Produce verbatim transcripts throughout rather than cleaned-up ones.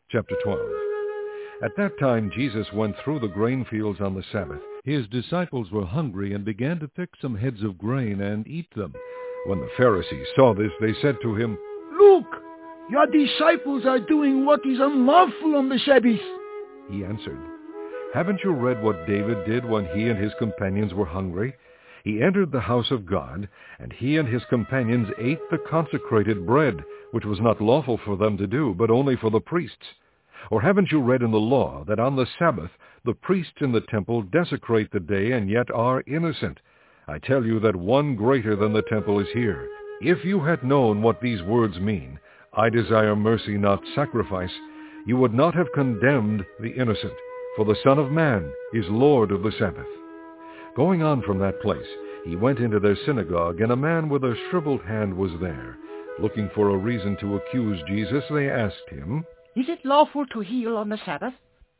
Chapter twelve. At that time Jesus went through the grain fields on the Sabbath. His disciples were hungry and began to pick some heads of grain and eat them. When the Pharisees saw this, they said to him, "Look, your disciples are doing what is unlawful on the Sabbath." He answered, "Haven't you read what David did when he and his companions were hungry? He entered the house of God, and he and his companions ate the consecrated bread, which was not lawful for them to do, but only for the priests. Or haven't you read in the law that on the Sabbath the priests in the temple desecrate the day and yet are innocent? I tell you that one greater than the temple is here. If you had known what these words mean, 'I desire mercy, not sacrifice,' you would not have condemned the innocent, for the Son of Man is Lord of the Sabbath." Going on from that place, he went into their synagogue, and a man with a shriveled hand was there. Looking for a reason to accuse Jesus, they asked him, "Is it lawful to heal on the Sabbath?"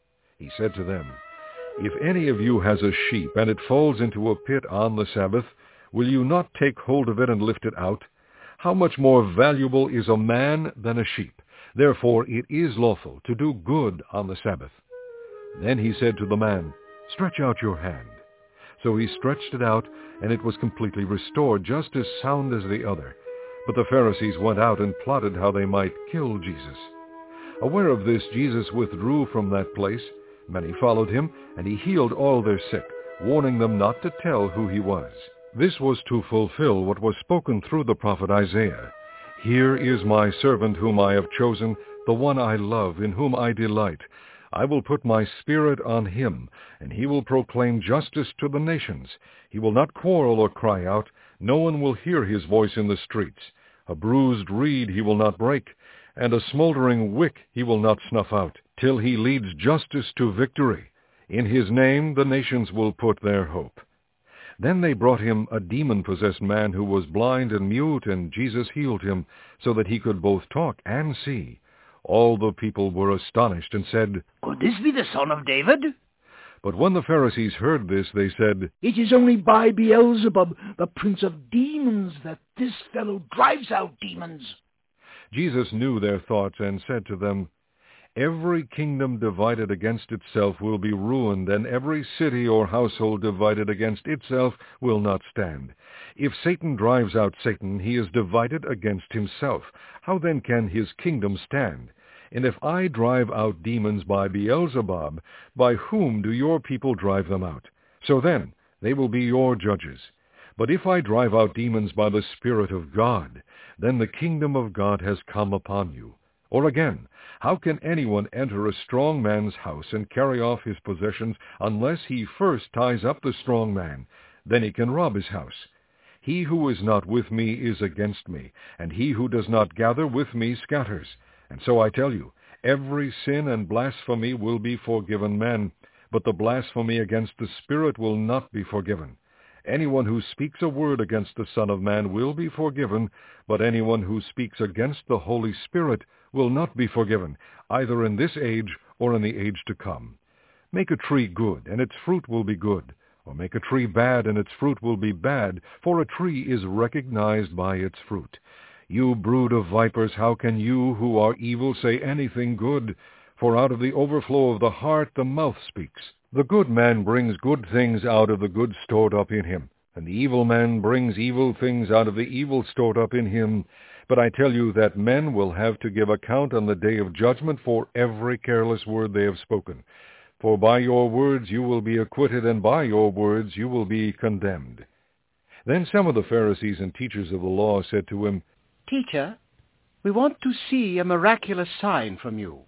He said to them, "If any of you has a sheep, and it falls into a pit on the Sabbath, will you not take hold of it and lift it out? How much more valuable is a man than a sheep? Therefore it is lawful to do good on the Sabbath." Then he said to the man, "Stretch out your hand." So he stretched it out, and it was completely restored, just as sound as the other. But the Pharisees went out and plotted how they might kill Jesus. Aware of this, Jesus withdrew from that place. Many followed him, and he healed all their sick, warning them not to tell who he was. This was to fulfill what was spoken through the prophet Isaiah. "Here is my servant whom I have chosen, the one I love, in whom I delight. I will put my spirit on him, and he will proclaim justice to the nations. He will not quarrel or cry out. No one will hear his voice in the streets. A bruised reed he will not break, and a smoldering wick he will not snuff out, till he leads justice to victory. In his name the nations will put their hope." Then they brought him a demon-possessed man who was blind and mute, and Jesus healed him, so that he could both talk and see. All the people were astonished and said, "Could this be the son of David?" But when the Pharisees heard this, they said, "It is only by Beelzebub, the prince of demons, that this fellow drives out demons." Jesus knew their thoughts and said to them, "Every kingdom divided against itself will be ruined, and every city or household divided against itself will not stand. If Satan drives out Satan, he is divided against himself. How then can his kingdom stand? And if I drive out demons by Beelzebub, by whom do your people drive them out? So then, they will be your judges. But if I drive out demons by the Spirit of God, then the kingdom of God has come upon you. Or again, how can anyone enter a strong man's house and carry off his possessions unless he first ties up the strong man? Then he can rob his house. He who is not with me is against me, and he who does not gather with me scatters. And so I tell you, every sin and blasphemy will be forgiven men, but the blasphemy against the Spirit will not be forgiven. Anyone who speaks a word against the Son of Man will be forgiven, but anyone who speaks against the Holy Spirit will not be forgiven, either in this age or in the age to come. Make a tree good, and its fruit will be good, or make a tree bad, and its fruit will be bad, for a tree is recognized by its fruit. You brood of vipers, how can you who are evil say anything good? For out of the overflow of the heart the mouth speaks. The good man brings good things out of the good stored up in him, and the evil man brings evil things out of the evil stored up in him. But I tell you that men will have to give account on the day of judgment for every careless word they have spoken. For by your words you will be acquitted, and by your words you will be condemned." Then some of the Pharisees and teachers of the law said to him, "Teacher, we want to see a miraculous sign from you."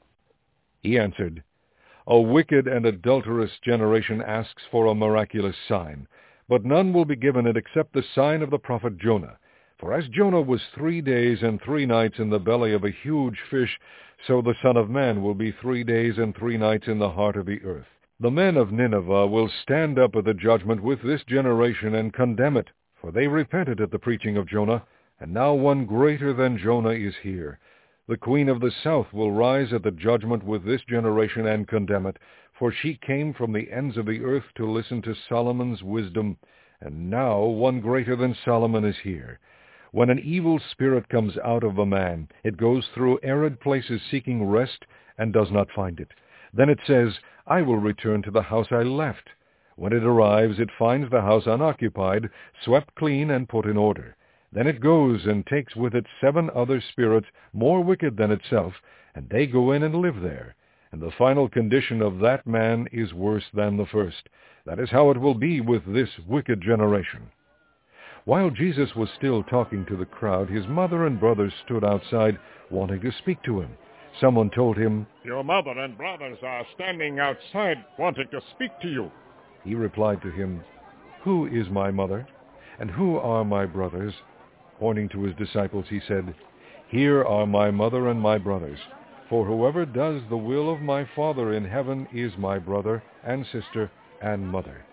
He answered, "A wicked and adulterous generation asks for a miraculous sign, but none will be given it except the sign of the prophet Jonah. For as Jonah was three days and three nights in the belly of a huge fish, so the Son of Man will be three days and three nights in the heart of the earth. The men of Nineveh will stand up at the judgment with this generation and condemn it, for they repented at the preaching of Jonah, and now one greater than Jonah is here. The queen of the south will rise at the judgment with this generation and condemn it, for she came from the ends of the earth to listen to Solomon's wisdom, and now one greater than Solomon is here. When an evil spirit comes out of a man, it goes through arid places seeking rest, and does not find it. Then it says, I will return to the house I left. When it arrives, it finds the house unoccupied, swept clean and put in order. Then it goes and takes with it seven other spirits more wicked than itself, and they go in and live there. And the final condition of that man is worse than the first. That is how it will be with this wicked generation." While Jesus was still talking to the crowd, his mother and brothers stood outside, wanting to speak to him. Someone told him, "Your mother and brothers are standing outside, wanting to speak to you." He replied to him, "Who is my mother, and who are my brothers?" Pointing to his disciples, he said, "Here are my mother and my brothers. For whoever does the will of my Father in heaven is my brother and sister and mother."